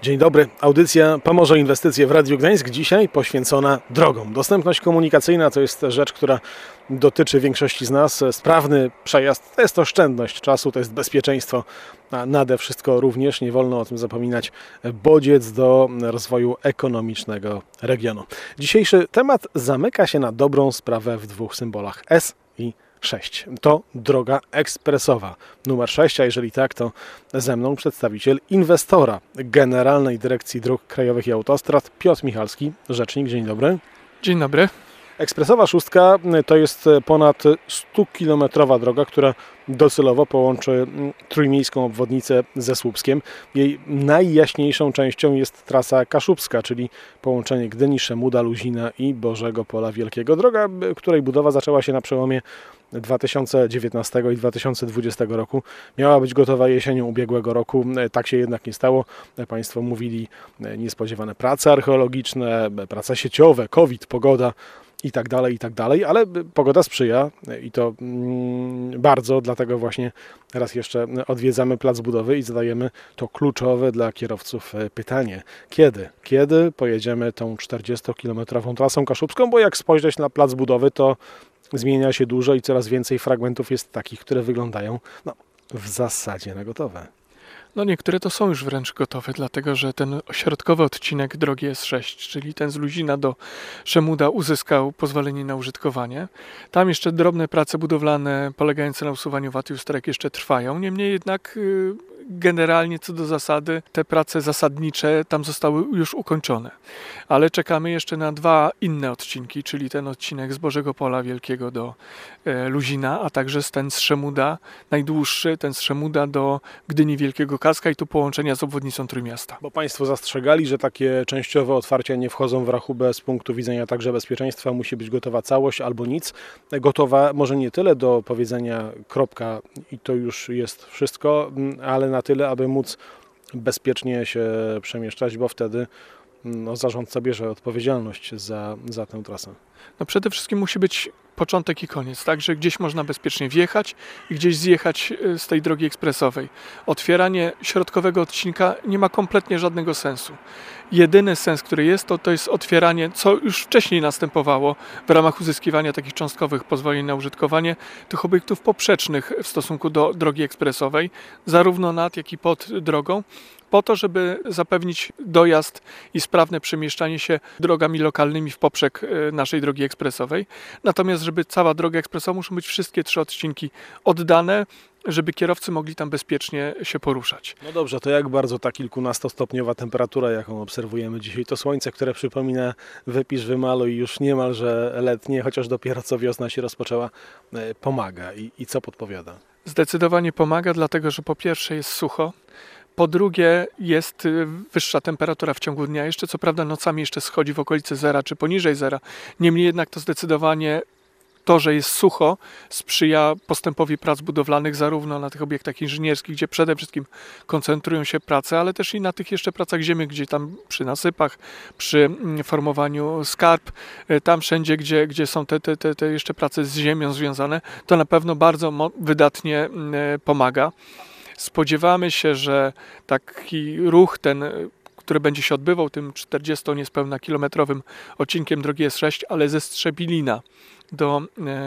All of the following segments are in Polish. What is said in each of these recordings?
Dzień dobry, audycja Pomorze Inwestycje w Radiu Gdańsk, dzisiaj poświęcona drogom. Dostępność komunikacyjna to jest rzecz, która dotyczy większości z nas. Sprawny przejazd to jest oszczędność czasu, to jest bezpieczeństwo, a nade wszystko również, nie wolno o tym zapominać, bodziec do rozwoju ekonomicznego regionu. Dzisiejszy temat zamyka się na dobrą sprawę w dwóch symbolach: S i 6. To droga ekspresowa numer 6, a jeżeli tak, to ze mną przedstawiciel inwestora Generalnej Dyrekcji Dróg Krajowych i Autostrad Piotr Michalski, rzecznik. Dzień dobry. Dzień dobry. Ekspresowa szóstka to jest ponad 100-kilometrowa droga, która docelowo połączy trójmiejską obwodnicę ze Słupskiem. Jej najjaśniejszą częścią jest trasa kaszubska, czyli połączenie Gdyni, Szemuda, Luzina i Bożego Pola Wielkiego. Droga, której budowa zaczęła się na przełomie 2019 i 2020 roku. Miała być gotowa jesienią ubiegłego roku. Tak się jednak nie stało. Państwo mówili niespodziewane prace archeologiczne, prace sieciowe, COVID, pogoda i tak dalej, ale pogoda sprzyja i to bardzo, dlatego właśnie raz jeszcze odwiedzamy plac budowy i zadajemy to kluczowe dla kierowców pytanie. Kiedy pojedziemy tą 40-kilometrową trasą kaszubską, bo jak spojrzeć na plac budowy, to zmienia się dużo i coraz więcej fragmentów jest takich, które wyglądają w zasadzie na gotowe. Niektóre to są już wręcz gotowe, dlatego że ten środkowy odcinek drogi S6, czyli ten z Luzina do Szemuda, uzyskał pozwolenie na użytkowanie. Tam jeszcze drobne prace budowlane polegające na usuwaniu wad i usterek jeszcze trwają. Niemniej jednak generalnie co do zasady te prace zasadnicze tam zostały już ukończone. Ale czekamy jeszcze na dwa inne odcinki, czyli ten odcinek z Bożego Pola Wielkiego do Luzina, a także ten z Szemuda, najdłuższy, ten z Szemuda do Gdyni Wielkiego Kacka i tu połączenia z obwodnicą Trójmiasta. Bo Państwo zastrzegali, że takie częściowe otwarcia nie wchodzą w rachubę z punktu widzenia także bezpieczeństwa. Musi być gotowa całość albo nic. Gotowa może nie tyle do powiedzenia kropka i to już jest wszystko, ale na tyle, aby móc bezpiecznie się przemieszczać, bo wtedy zarządca bierze odpowiedzialność za tę trasę. Przede wszystkim musi być początek i koniec, tak, że gdzieś można bezpiecznie wjechać i gdzieś zjechać z tej drogi ekspresowej. Otwieranie środkowego odcinka nie ma kompletnie żadnego sensu. Jedyny sens, który jest, to jest otwieranie, co już wcześniej następowało w ramach uzyskiwania takich cząstkowych pozwoleń na użytkowanie tych obiektów poprzecznych w stosunku do drogi ekspresowej, zarówno nad, jak i pod drogą, po to, żeby zapewnić dojazd i sprawne przemieszczanie się drogami lokalnymi w poprzek naszej drogi ekspresowej. Natomiast, żeby cała droga ekspresowa, muszą być wszystkie trzy odcinki oddane, żeby kierowcy mogli tam bezpiecznie się poruszać. No dobrze, to jak bardzo ta kilkunastostopniowa temperatura, jaką obserwujemy dzisiaj, to słońce, które przypomina wypisz, wymaluj i już niemalże letnie, chociaż dopiero co wiosna się rozpoczęła, pomaga i co podpowiada? Zdecydowanie pomaga, dlatego że po pierwsze jest sucho, po drugie jest wyższa temperatura w ciągu dnia. Jeszcze co prawda nocami jeszcze schodzi w okolice zera czy poniżej zera. Niemniej jednak to zdecydowanie to, że jest sucho, sprzyja postępowi prac budowlanych zarówno na tych obiektach inżynierskich, gdzie przede wszystkim koncentrują się prace, ale też i na tych jeszcze pracach ziemi, gdzie tam przy nasypach, przy formowaniu skarp, tam wszędzie, gdzie są te jeszcze prace z ziemią związane, to na pewno bardzo wydatnie pomaga. Spodziewamy się, że taki ruch ten, który będzie się odbywał tym 40 niespełna kilometrowym odcinkiem drogi S6, ale ze Strzebilina do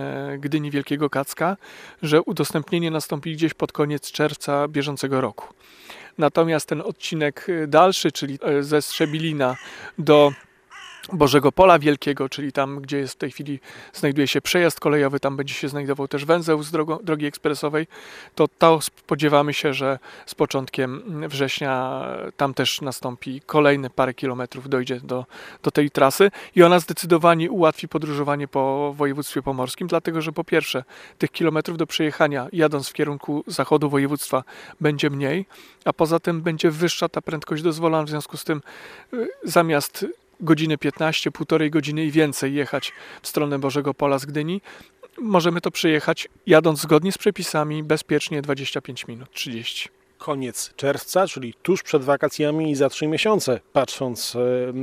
Gdyni Wielkiego Kacka, że udostępnienie nastąpi gdzieś pod koniec czerwca bieżącego roku. Natomiast ten odcinek dalszy, czyli ze Strzebilina do Bożego Pola Wielkiego, czyli tam, gdzie jest w tej chwili znajduje się przejazd kolejowy, tam będzie się znajdował też węzeł z drogi ekspresowej, to spodziewamy się, że z początkiem września tam też nastąpi kolejne parę kilometrów, dojdzie do tej trasy i ona zdecydowanie ułatwi podróżowanie po województwie pomorskim, dlatego że po pierwsze tych kilometrów do przejechania jadąc w kierunku zachodu województwa będzie mniej, a poza tym będzie wyższa ta prędkość dozwolona, w związku z tym zamiast godzinę 15, półtorej godziny i więcej jechać w stronę Bożego Pola z Gdyni, możemy to przejechać jadąc zgodnie z przepisami bezpiecznie 25 minut, 30. Koniec czerwca, czyli tuż przed wakacjami i za 3 miesiące, patrząc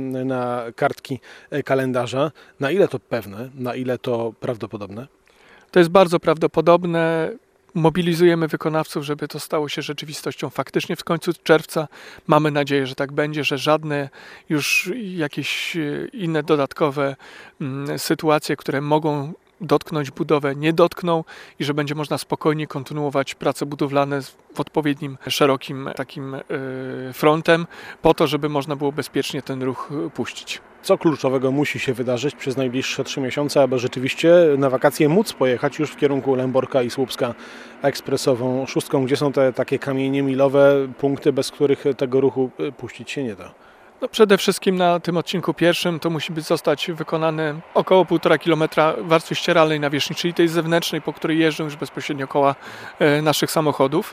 na kartki kalendarza. Na ile to pewne, na ile to prawdopodobne? To jest bardzo prawdopodobne. Mobilizujemy wykonawców, żeby to stało się rzeczywistością faktycznie w końcu czerwca. Mamy nadzieję, że tak będzie, że żadne już jakieś inne dodatkowe sytuacje, które mogą dotknąć budowę, nie dotkną i że będzie można spokojnie kontynuować prace budowlane w odpowiednim, szerokim takim frontem, po to, żeby można było bezpiecznie ten ruch puścić. Co kluczowego musi się wydarzyć przez najbliższe 3 miesiące, aby rzeczywiście na wakacje móc pojechać już w kierunku Lęborka i Słupska ekspresową szóstką? Gdzie są te takie kamienie milowe, punkty, bez których tego ruchu puścić się nie da? No przede wszystkim na tym odcinku pierwszym to musi zostać wykonane około 1,5 km warstwy ścieralnej nawierzchni, czyli tej zewnętrznej, po której jeżdżą już bezpośrednio koła naszych samochodów.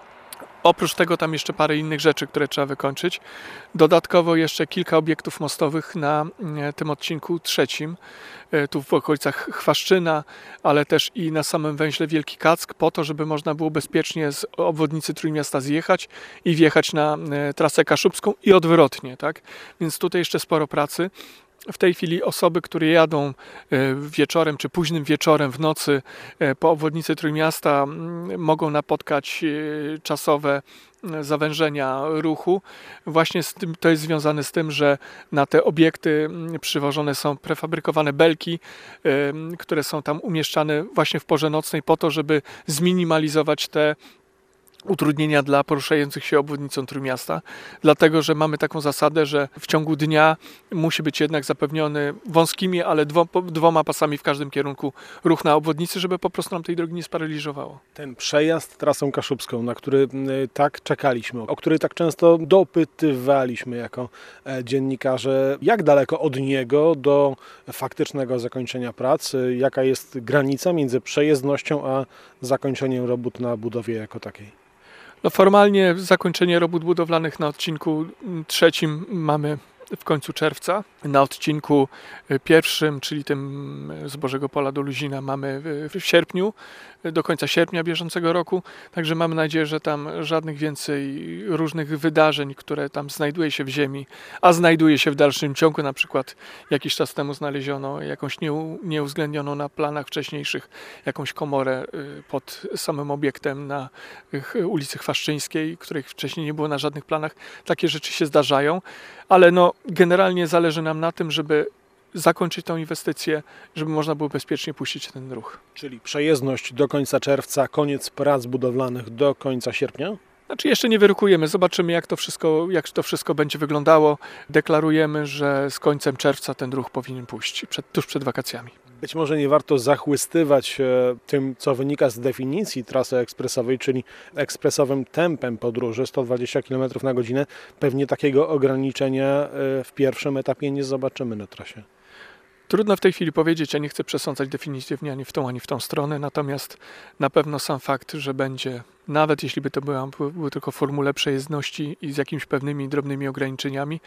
Oprócz tego tam jeszcze parę innych rzeczy, które trzeba wykończyć. Dodatkowo jeszcze kilka obiektów mostowych na tym odcinku trzecim, tu w okolicach Chwaszczyna, ale też i na samym węźle Wielki Kack, po to, żeby można było bezpiecznie z obwodnicy Trójmiasta zjechać i wjechać na trasę kaszubską i odwrotnie, tak? Więc tutaj jeszcze sporo pracy. W tej chwili osoby, które jadą wieczorem czy późnym wieczorem w nocy po obwodnicy Trójmiasta, mogą napotkać czasowe zawężenia ruchu. Właśnie z tym, to jest związane z tym, że na te obiekty przywożone są prefabrykowane belki, które są tam umieszczane właśnie w porze nocnej po to, żeby zminimalizować te utrudnienia dla poruszających się obwodnicą Trójmiasta, dlatego że mamy taką zasadę, że w ciągu dnia musi być jednak zapewniony wąskimi, ale dwoma pasami w każdym kierunku ruch na obwodnicy, żeby po prostu nam tej drogi nie sparaliżowało. Ten przejazd trasą kaszubską, na który tak czekaliśmy, o który tak często dopytywaliśmy jako dziennikarze, jak daleko od niego do faktycznego zakończenia prac, jaka jest granica między przejezdnością a zakończeniem robót na budowie jako takiej? No formalnie zakończenie robót budowlanych na odcinku trzecim mamy w końcu czerwca. Na odcinku pierwszym, czyli tym z Bożego Pola do Luzina, mamy w sierpniu, do końca sierpnia bieżącego roku. Także mamy nadzieję, że tam żadnych więcej różnych wydarzeń, które tam znajduje się w ziemi, a znajduje się w dalszym ciągu. Na przykład jakiś czas temu znaleziono jakąś nieuwzględnioną na planach wcześniejszych jakąś komorę pod samym obiektem na ulicy Chwaszczyńskiej, których wcześniej nie było na żadnych planach. Takie rzeczy się zdarzają, ale no generalnie zależy nam na tym, żeby zakończyć tą inwestycję, żeby można było bezpiecznie puścić ten ruch. Czyli przejezdność do końca czerwca, koniec prac budowlanych do końca sierpnia? Znaczy jeszcze nie wyrokujemy, zobaczymy jak to wszystko będzie wyglądało. Deklarujemy, że z końcem czerwca ten ruch powinien pójść, tuż przed wakacjami. Być może nie warto zachłystywać tym, co wynika z definicji trasy ekspresowej, czyli ekspresowym tempem podróży 120 km na godzinę. Pewnie takiego ograniczenia w pierwszym etapie nie zobaczymy na trasie. Trudno w tej chwili powiedzieć, ja nie chcę przesądzać definitywnie ani w tą, ani w tą stronę, natomiast na pewno sam fakt, że będzie, nawet jeśli by to były tylko formule przejezdności i z jakimiś pewnymi drobnymi ograniczeniami,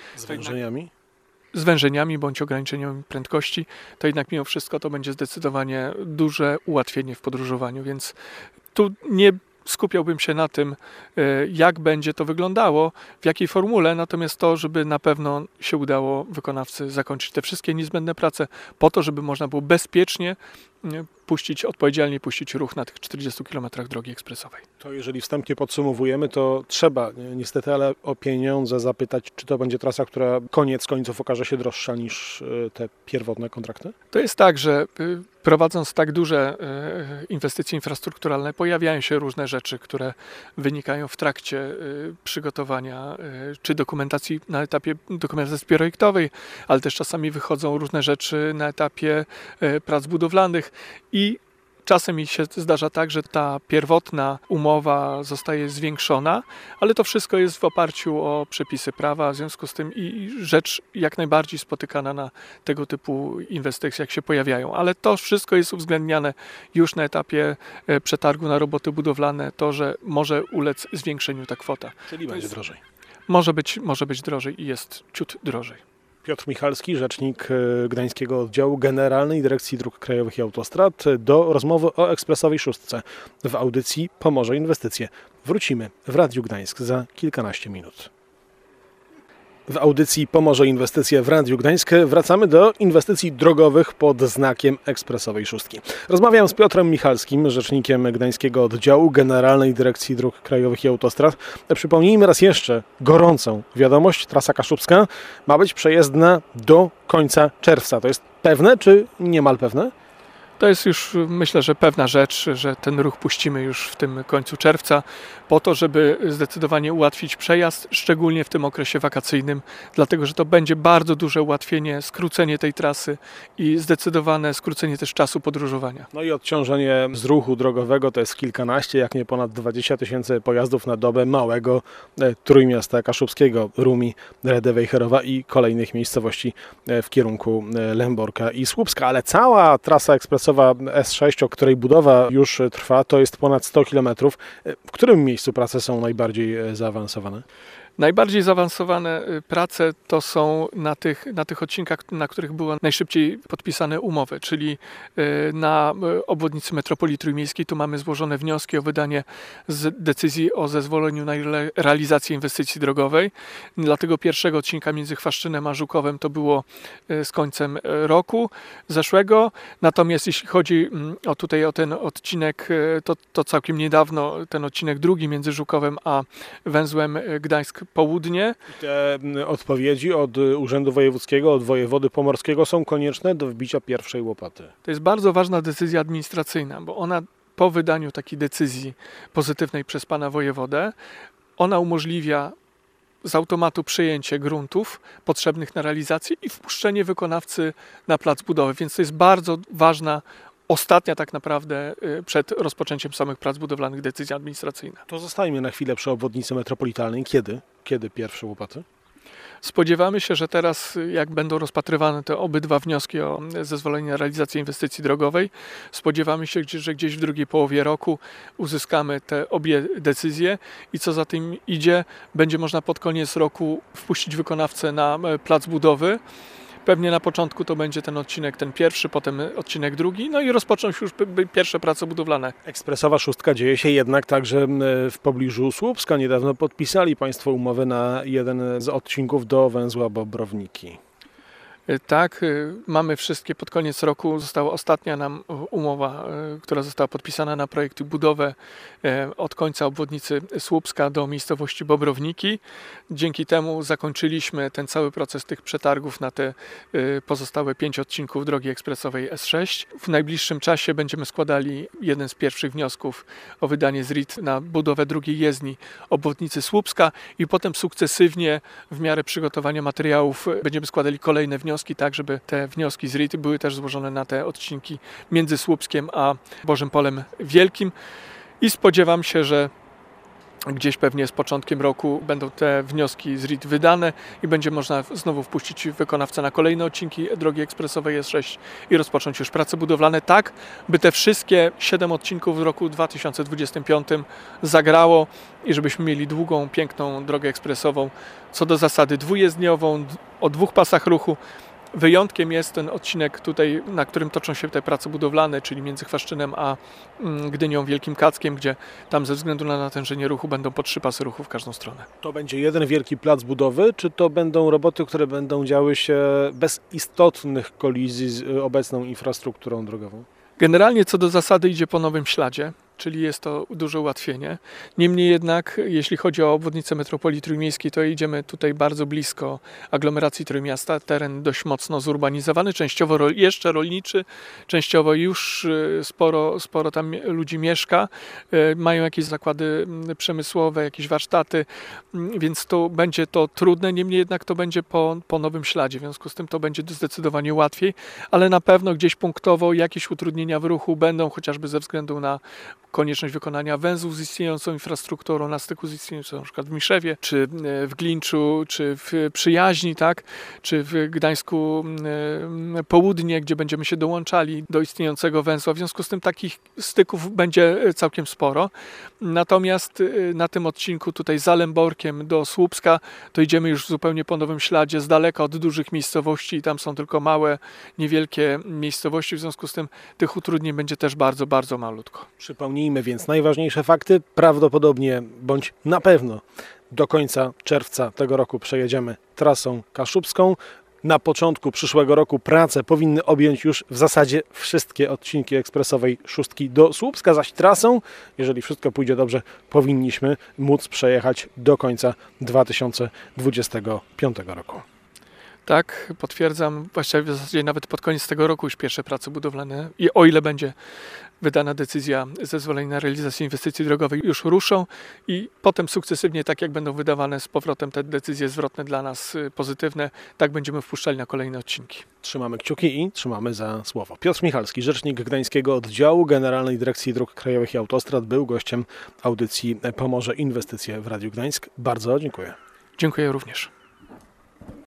zwężeniami bądź ograniczeniami prędkości, to jednak mimo wszystko to będzie zdecydowanie duże ułatwienie w podróżowaniu, więc tu nie skupiałbym się na tym, jak będzie to wyglądało, w jakiej formule, natomiast to, żeby na pewno się udało wykonawcy zakończyć te wszystkie niezbędne prace po to, żeby można było bezpiecznie odpowiedzialnie puścić ruch na tych 40 km drogi ekspresowej. To jeżeli wstępnie podsumowujemy, to trzeba niestety, ale o pieniądze zapytać, czy to będzie trasa, która koniec końców okaże się droższa niż te pierwotne kontrakty? To jest tak, że prowadząc tak duże inwestycje infrastrukturalne, pojawiają się różne rzeczy, które wynikają w trakcie przygotowania czy dokumentacji na etapie dokumentacji projektowej, ale też czasami wychodzą różne rzeczy na etapie prac budowlanych i czasem mi się zdarza tak, że ta pierwotna umowa zostaje zwiększona, ale to wszystko jest w oparciu o przepisy prawa, w związku z tym i rzecz jak najbardziej spotykana na tego typu inwestycjach się pojawiają. Ale to wszystko jest uwzględniane już na etapie przetargu na roboty budowlane, to, że może ulec zwiększeniu ta kwota. Czyli będzie drożej. Może być drożej i jest ciut drożej. Piotr Michalski, rzecznik Gdańskiego Oddziału Generalnej Dyrekcji Dróg Krajowych i Autostrad, do rozmowy o ekspresowej szóstce w audycji Pomorze Inwestycje. Wrócimy w Radiu Gdańsk za kilkanaście minut. W audycji Pomorze Inwestycje w Radiu Gdańsk wracamy do inwestycji drogowych pod znakiem Ekspresowej Szóstki. Rozmawiam z Piotrem Michalskim, rzecznikiem Gdańskiego Oddziału Generalnej Dyrekcji Dróg Krajowych i Autostrad. Przypomnijmy raz jeszcze gorącą wiadomość. Trasa kaszubska ma być przejezdna do końca czerwca. To jest pewne czy niemal pewne? To jest już, myślę, że pewna rzecz, że ten ruch puścimy już w tym końcu czerwca, po to, żeby zdecydowanie ułatwić przejazd, szczególnie w tym okresie wakacyjnym, dlatego że to będzie bardzo duże ułatwienie, skrócenie tej trasy i zdecydowane skrócenie też czasu podróżowania. No i odciążenie z ruchu drogowego to jest kilkanaście, jak nie ponad 20 tysięcy pojazdów na dobę małego trójmiasta kaszubskiego, Rumi, Redewejherowa i kolejnych miejscowości w kierunku Lęborka i Słupska, ale cała trasa ekspresowa S6, o której budowa już trwa, to jest ponad 100 km. W którym miejscu prace są najbardziej zaawansowane? Najbardziej zaawansowane prace to są na tych odcinkach, na których były najszybciej podpisane umowy, czyli na obwodnicy metropolii trójmiejskiej. Tu mamy złożone wnioski o wydanie decyzji o zezwoleniu na realizację inwestycji drogowej. Dla tego pierwszego odcinka między Chwaszczynem a Żukowem to było z końcem roku zeszłego. Natomiast jeśli chodzi o ten odcinek, to całkiem niedawno ten odcinek drugi między Żukowem a węzłem Gdańsk Południe. Te odpowiedzi od Urzędu Wojewódzkiego, od wojewody pomorskiego są konieczne do wbicia pierwszej łopaty. To jest bardzo ważna decyzja administracyjna, bo ona po wydaniu takiej decyzji pozytywnej przez pana wojewodę, ona umożliwia z automatu przejęcie gruntów potrzebnych na realizację i wpuszczenie wykonawcy na plac budowy, więc to jest bardzo ważna, ostatnia tak naprawdę przed rozpoczęciem samych prac budowlanych decyzja administracyjna. To zostajmy na chwilę przy obwodnicy metropolitalnej. Kiedy pierwsze łopaty? Spodziewamy się, że teraz, jak będą rozpatrywane te obydwa wnioski o zezwolenie na realizację inwestycji drogowej, spodziewamy się, że gdzieś w drugiej połowie roku uzyskamy te obie decyzje i co za tym idzie, będzie można pod koniec roku wpuścić wykonawcę na plac budowy. Pewnie na początku to będzie ten odcinek, ten pierwszy, potem odcinek drugi, no i rozpoczną się już pierwsze prace budowlane. Ekspresowa Szóstka dzieje się jednak także w pobliżu Słupska. Niedawno podpisali Państwo umowę na jeden z odcinków do węzła Bobrowniki. Tak, mamy wszystkie, pod koniec roku została ostatnia nam umowa, która została podpisana na projekt i budowę od końca obwodnicy Słupska do miejscowości Bobrowniki. Dzięki temu zakończyliśmy ten cały proces tych przetargów na te pozostałe 5 odcinków drogi ekspresowej S6. W najbliższym czasie będziemy składali jeden z pierwszych wniosków o wydanie ZRID na budowę drugiej jezdni obwodnicy Słupska i potem sukcesywnie w miarę przygotowania materiałów będziemy składali kolejne wnioski, tak żeby te wnioski z RIT były też złożone na te odcinki między Słupskiem a Bożym Polem Wielkim i spodziewam się, że gdzieś pewnie z początkiem roku będą te wnioski z RIT wydane i będzie można znowu wpuścić wykonawcę na kolejne odcinki drogi ekspresowej S6 i rozpocząć już prace budowlane tak, by te wszystkie 7 odcinków w roku 2025 zagrało i żebyśmy mieli długą, piękną drogę ekspresową, co do zasady dwujezdniową, o 2 pasach ruchu. Wyjątkiem jest ten odcinek tutaj, na którym toczą się te prace budowlane, czyli między Chwaszczynem a Gdynią Wielkim Kackiem, gdzie tam ze względu na natężenie ruchu będą po 3 pasy ruchu w każdą stronę. To będzie jeden wielki plac budowy, czy to będą roboty, które będą działy się bez istotnych kolizji z obecną infrastrukturą drogową? Generalnie co do zasady idzie po nowym śladzie, czyli jest to duże ułatwienie. Niemniej jednak, jeśli chodzi o obwodnicę metropolii trójmiejskiej, to idziemy tutaj bardzo blisko aglomeracji Trójmiasta. Teren dość mocno zurbanizowany, częściowo jeszcze rolniczy, częściowo już sporo tam ludzi mieszka. Mają jakieś zakłady przemysłowe, jakieś warsztaty, więc to będzie to trudne. Niemniej jednak to będzie po nowym śladzie, w związku z tym to będzie zdecydowanie łatwiej, ale na pewno gdzieś punktowo jakieś utrudnienia w ruchu będą, chociażby ze względu na konieczność wykonania węzłów z istniejącą infrastrukturą na styku z istniejącą, na przykład w Miszewie, czy w Glinczu, czy w Przyjaźni, tak? Czy w Gdańsku Południe, gdzie będziemy się dołączali do istniejącego węzła. W związku z tym takich styków będzie całkiem sporo. Natomiast na tym odcinku tutaj za Lęborkiem do Słupska to idziemy już zupełnie po nowym śladzie, z daleka od dużych miejscowości i tam są tylko małe, niewielkie miejscowości. W związku z tym tych utrudnień będzie też bardzo, bardzo malutko. Przypomnijmy więc najważniejsze fakty. Prawdopodobnie bądź na pewno do końca czerwca tego roku przejedziemy trasą kaszubską. Na początku przyszłego roku prace powinny objąć już w zasadzie wszystkie odcinki ekspresowej szóstki do Słupska, zaś trasą, jeżeli wszystko pójdzie dobrze, powinniśmy móc przejechać do końca 2025 roku. Tak, potwierdzam. Właściwie w zasadzie nawet pod koniec tego roku już pierwsze prace budowlane, i o ile będzie wydana decyzja zezwolenia na realizację inwestycji drogowej, już ruszą i potem sukcesywnie, tak jak będą wydawane z powrotem te decyzje zwrotne dla nas pozytywne, tak będziemy wpuszczali na kolejne odcinki. Trzymamy kciuki i trzymamy za słowo. Piotr Michalski, rzecznik Gdańskiego Oddziału Generalnej Dyrekcji Dróg Krajowych i Autostrad, był gościem audycji Pomorze Inwestycje w Radiu Gdańsk. Bardzo dziękuję. Dziękuję również.